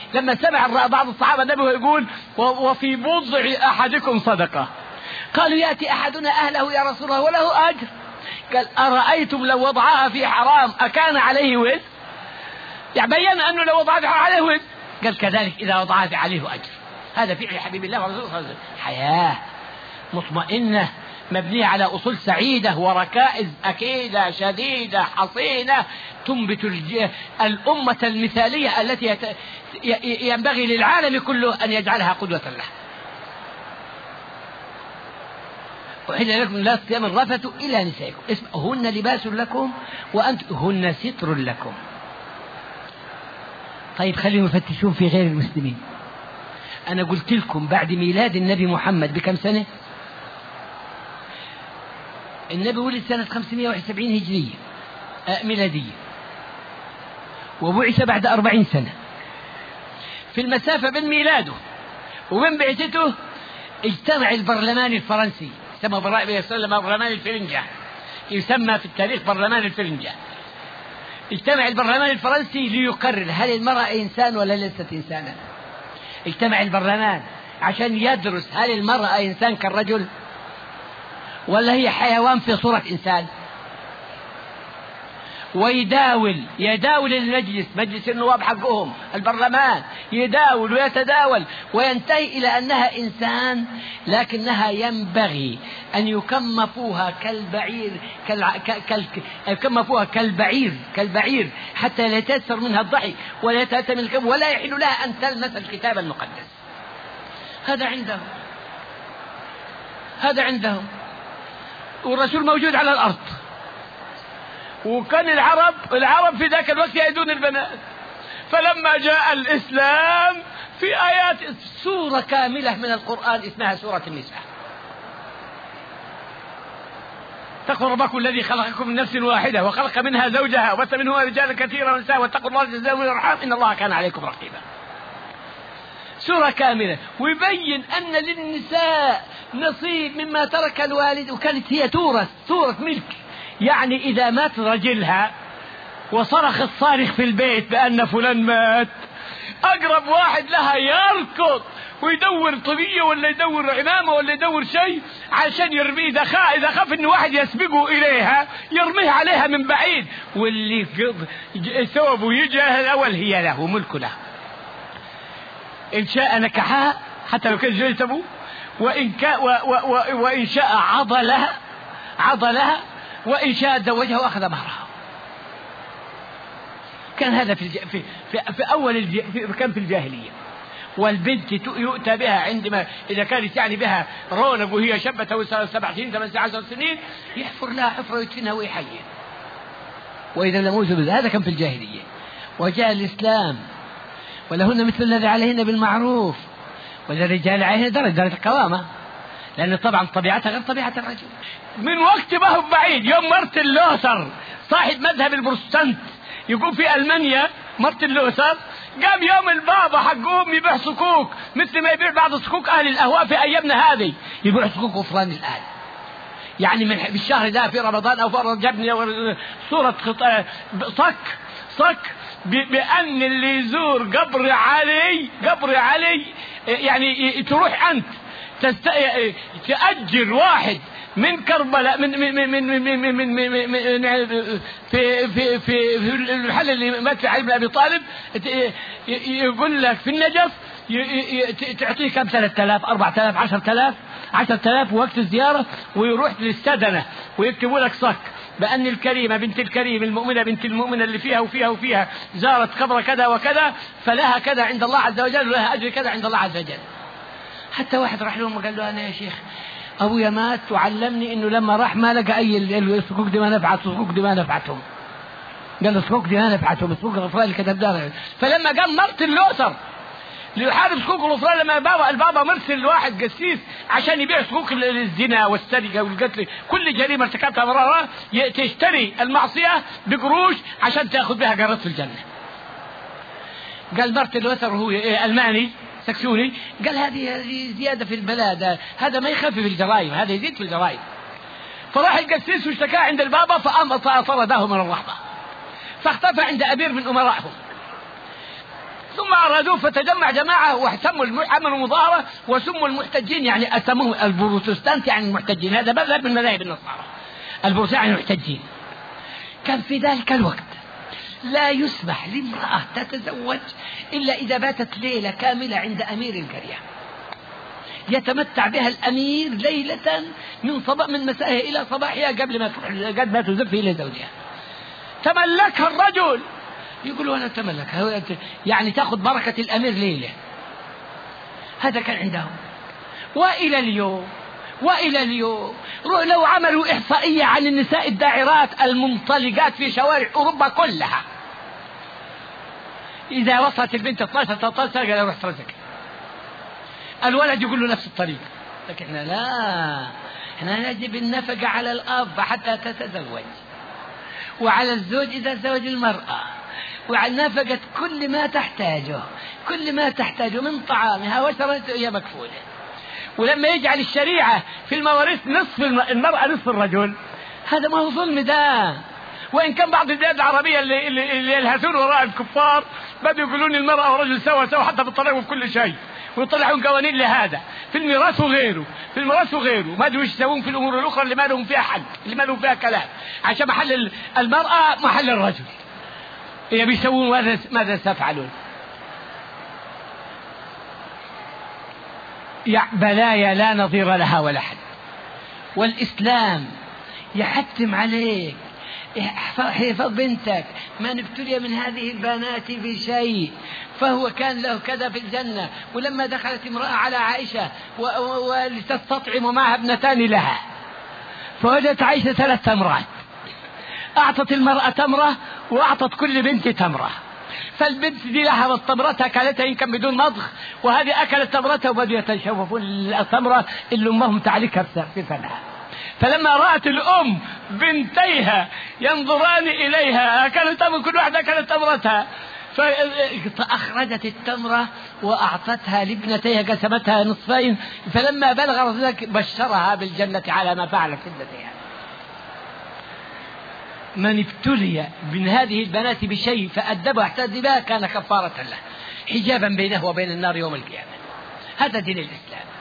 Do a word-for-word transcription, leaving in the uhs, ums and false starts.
لما سمع بعض الصحابة النبي يقول وفي بضع أحدكم صدقة، قالوا يأتي أحدنا أهله يا رسول الله وله أجر، قال أرأيتم لو وضعها في حرام أكان عليه وزر؟ يعني بيّن أنه لو وضعها في حرام عليه وزر، قال كذلك إذا وضعها في عليه أجر. هذا فعل حبيب الله ورسوله صلى الله عليه وسلم، حياة مطمئنة مبنية على أصول سعيدة وركائز أكيدة شديدة حصينة تنبت الأمة المثالية التي ينبغي للعالم كله أن يجعلها قدوة له. وحل لكم لا صيام الرفث إلى نسائكم، هن لباس لكم وأنتم هن ستر لكم. طيب خلينا نفتشون في غير المسلمين. أنا قلت لكم بعد ميلاد النبي محمد بكم سنة؟ النبي ولد سنة خمسمائة وواحد وسبعين هجرية آه ميلادية، وبعث بعد أربعين سنة. في المسافة بين ميلاده وبين بعثته اجتمع البرلمان الفرنسي، يسمى برلمان الفرنجة، يسمى في التاريخ برلمان الفرنجة. اجتمع البرلمان الفرنسي ليقرر هل المرأة إنسان ولا ليست إنسانا. اجتمع البرلمان عشان يدرس هل المرأة إنسان كالرجل ولا هي حيوان في صورة إنسان، ويداول يداول المجلس، مجلس النواب حقهم البرلمان، يداول ويتداول وينتهي إلى أنها إنسان، لكنها ينبغي أن يكمفوها كالبعير كالع... كال... يكمفوها كالبعير كالبعير حتى لا يتأثر منها الضحك ولا يتأثر من الكم ولا يحل لها أن تلمس الكتاب المقدس. هذا عندهم هذا عندهم والرسول موجود على الأرض، وكان العرب العرب في ذاك الوقت يعيدون البنات. فلما جاء الإسلام في آيات سورة كاملة من القرآن اسمها سورة النساء. اتقوا ربكم الذي خلقكم من نفس واحدة وخلق منها زوجها وبث منهما رجالا كثيرا ونساء واتقوا الله الذي تساءلون به والأرحام إن الله كان عليكم رقيبا. سورة كاملة ويبين أن للنساء نصيب مما ترك الوالد، وكانت هي تورث تورث ملك. يعني إذا مات رجلها وصرخ الصارخ في البيت بأن فلان مات، أقرب واحد لها يركض ويدور طبية ولا يدور عمامة ولا يدور شيء عشان يرميه. إذا خاف إذا خاف إن واحد يسبقه إليها يرميه عليها من بعيد، واللي ثوبه يجي الأول هي له ملك له. إن شاء نكحها حتى لو كان زوجة أبوه، وإن كا و و و وإن شاء عضلها عضلها وإن شاء زوجها وأخذ مهرها. كان هذا في, الج... في, في, في أول الج... في... كان في الجاهلية. والبنت يؤتى بها عندما إذا كانت يعني بها رونق وهي شابة سبع سنين ثمان عشر سنين يحفر لها حفرة ويدفنها ويحيي، وإذا لم يوجد هذا كان في الجاهلية. وجاء الإسلام ولهن مثل الذي عليهن بالمعروف وللرجال عليهن درجة درجة القوامة، لأن طبعا طبيعتها غير طبيعة الرجل. من وقت ما هو بعيد يوم مارتن لوثر صاحب مذهب البروتستانت يقول في ألمانيا، مارتن لوثر قام يوم البابا حقهم يبيع صكوك مثل ما يبيع بعض صكوك أهل الأهواء في أيامنا هذه، يبيع صكوك غفران الآن. يعني من بالشهر ده في رمضان أو في رجب صورة صك صك بأن اللي يزور قبر علي قبر علي يعني تروح أنت تست... تأجر واحد من كربلاء من من من من من من من من في في في المحل اللي مات في علي بن أبي طالب، يقول لك في النجف تعطيه كم ثلاثة آلاف أربعة آلاف عشرة آلاف عشرة آلاف وقت الزيارة، ويروح للسدنة ويكتبوا لك صك بأن الكريمة بنت الكريم المؤمنة بنت المؤمنة اللي فيها وفيها وفيها زارت قبر كذا وكذا فلها كذا عند الله عز وجل ولها أجر كذا عند الله عز وجل. حتى واحد راح لهم وقال له أنا يا شيخ أبويا مات وعلمني إنه لما راح ما لقى أي الصكوك دي ما نفعت الصكوك دي ما نفعتهم. قال الصكوك دي ما نفعتهم الصكوك الغفران اللي كتب دارها. فلما قام مارتن لوثر ليحارب صكوك الغفران، لما البابا البابا مرسل واحد قسيس عشان يبيع صكوك الزنا والسرقة والقتل كل جريمة ارتكبتها مرة تشتري المعصية بقروش عشان تأخذ بها قرض في الجنة. قال مارتن لوثر هو ألماني سكسوني، قال هذه زيادة في البلاد، هذا ما يخفف الجرائم هذا يزيد في الجرائم. فراح القسيس واشتكى عند البابا فطرده من الرحمة، فاختفى عند أمير من أمرائهم. ثم أرادوه فتجمع جماعة واحتموا عملوا مظاهرة وسموا المحتجين، يعني أسموهم البروتستانت يعني المحتجين. هذا مذهب من مذاهب النصارى، البروتستانت يعني المحتجين. كان في ذلك الوقت لا يسمح لامرأة تتزوج إلا إذا باتت ليلة كاملة عند أمير القرية، يتمتع بها الأمير ليلة من صباح من مسائها إلى صباحها قبل ما قد ما تزف إلى زوجها. تملكها الرجل، يقولوا أنا تملكها، يعني تأخذ بركة الأمير ليلة. هذا كان عندهم. وإلى اليوم وإلى اليوم لو عملوا إحصائية عن النساء الداعرات المنطلقات في شوارع أوروبا كلها، إذا وصلت البنت اثناشر ثلاثة عشر سنة روح رزق، الولد يقول له نفس الطريقة. لكن احنا لا، احنا نجب النفقة على الأب حتى تتزوج، وعلى الزوج إذا زوج المرأة، وعلى نفقة كل ما تحتاجه، كل ما تحتاجه من طعامها وشربتها هي مكفولة. ولما يجعل الشريعة في المواريث نصف المرأة نصف الرجل، هذا ما هو ظلم ده. وإن كان بعض البلاد العربية اللي, اللي يلهثون وراء الكفار بدوا يقولون المرأة والرجل سوا سوا حتى في الطريق وفي كل شيء، ويطلعون قوانين لهذا في الميراث وغيره، في الميراث وغيره، ما ادري ايش يسوون في الامور الاخرى اللي ما لهم فيها حل، اللي ما لهم فيها كلام، عشان محل المرأة محل الرجل. هي بيسوون ماذا ماذا سيفعلون؟ يا بلايا لا نظير لها ولا حد. والإسلام يحتم عليك احفظ بنتك، من ابتلي من هذه البنات بشيء فهو كان له كذا في الجنة. ولما دخلت امرأة على عائشة ولتستطعم معها ابنتان لها، فوجدت عائشة ثلاث تمرات، أعطت المرأة تمرة وأعطت كل بنت تمرة، فالبنت دي لها التمرة أكلتها يمكن بدون مضغ، وهذه أكلت تمرتها وبدوا يتشوفون التمرة اللي أمهم تعليقها في فمها. فلما رأت الأم بنتيها ينظران إليها أكلت تمر، كل واحدة أكلت تمرتها، فأخرجت التمرة وأعطتها لابنتيها قسمتها نصفين، فلما بلغ ذلك بشرها بالجنة على ما فعلت ابنتيها. من ابتلي من هذه البنات بشيء فأدبه احتد بها كان كفارة له، حجابا بينه وبين النار يوم القيامة. هذا دين الإسلام.